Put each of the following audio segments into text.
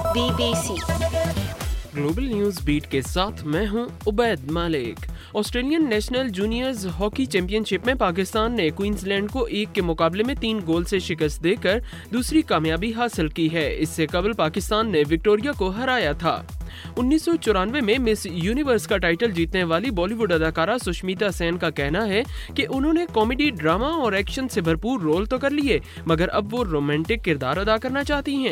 BBC global news beat के साथ मैं हूं Ubaid Malik. Australian national juniors hockey championship में पाकिस्तान ने क्वींसलैंड को 1 के मुकाबले में 3 गोल से शिकस्त देकर दूसरी कामयाबी हासिल की है। इससे कबल पाकिस्तान ने विक्टोरिया को हराया था। 1994 में मिस यूनिवर्स का टाइटल जीतने वाली बॉलीवुड अदाकारा सुष्मिता सेन का कहना है कि उन्होंने कॉमेडी, ड्रामा और एक्शन से भरपूर रोल तो कर लिए, मगर अब वो रोमांटिक किरदार अदा करना चाहती हैं।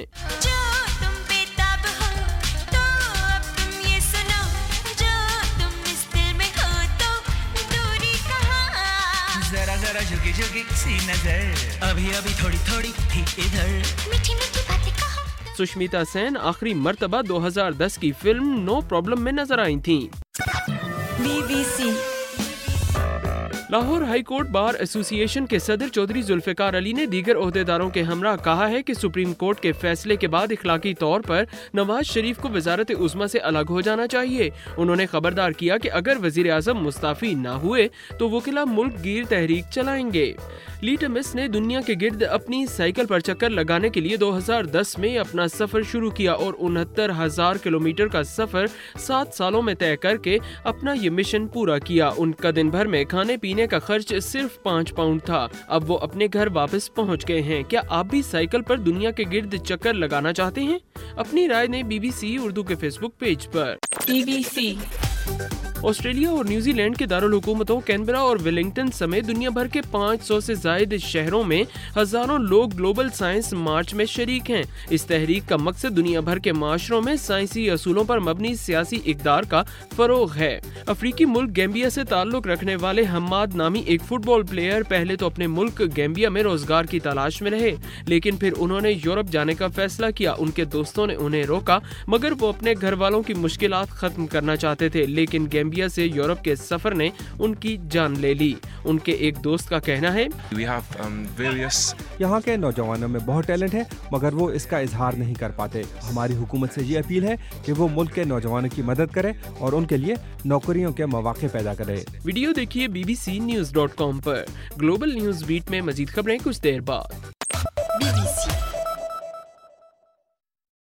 जरा झुकी झुकी सी नजर, अभी अभी थोड़ी थोड़ी थी इधर, मीठी मीठी बातें कहो। सुष्मिता सेन आखिरी मर्तबा 2010 की फिल्म नो प्रॉब्लम में नजर आई थीं। BBC Lahore high court bar association के सदर चौधरी जुल्फिकार अली ने दीगर ओहदेदारों के हमरा कहा है कि सुप्रीम कोर्ट के फैसले के बाद इखलाकी तौर पर नवाज शरीफ को वजारत उज़्मा से अलग हो जाना चाहिए। उन्होंने खबरदार किया कि अगर वजीर आजम मुस्ताफी ना हुए तो वकीला मुल्क गिर तहरीक चलाएंगे। ली टमिस ने दुनिया के गिर्द अपनी साइकिल पर चक्कर लगाने के लिए 2010 में अपना सफर शुरू किया और 69,000 किलोमीटर का सफर 7 सालों में तय करके अपना ये मिशन पूरा किया। उनका दिन भर में खाने पीने का खर्च सिर्फ 5 पाउंड था। अब वो अपने घर वापस पहुंच गए हैं। क्या आप भी साइकिल पर दुनिया के गिर्द चक्कर लगाना चाहते हैं? अपनी राय दें BBC उर्दू के फेसबुक पेज पर। BBC ऑस्ट्रेलिया और न्यूजीलैंड के दारुल हुकूमतों कैनबरा और वेलिंगटन समेत दुनिया भर के 500 से जायद शहरों में हजारों लोग ग्लोबल साइंस मार्च में शरीक हैं। इस तहरीक का मकसद दुनिया भर के माशरों में साइंसी असूलों पर मबनी सियासी इक़दार का फरोग है। अफ्रीकी मुल्क गैम्बिया से ताल्लुक रखने वाले हम्माद नामी एक फुटबॉल प्लेयर पहले तो अपने मुल्क गैम्बिया में रोजगार की तलाश में रहे, लेकिन फिर उन्होंने यूरोप जाने का फैसला किया। उनके दोस्तों ने उन्हें रोका, मगर वो अपने घर वालों की मुश्किलात खत्म करना चाहते थे, लेकिन गैम्बिया से यूरोप के सफर ने उनकी जान ले ली। उनके एक दोस्त का कहना है, यहाँ के नौजवानों में बहुत टैलेंट है, मगर वो इसका इजहार नहीं कर पाते। हमारी हुकूमत से ये अपील है कि वो मुल्क के नौजवानों की मदद करे और उनके लिए नौकरियों के मौके पैदा करे। वीडियो देखिए bbcnews.com पर। ग्लोबल न्यूज बीट में मजीद खबरें कुछ देर बाद। BBC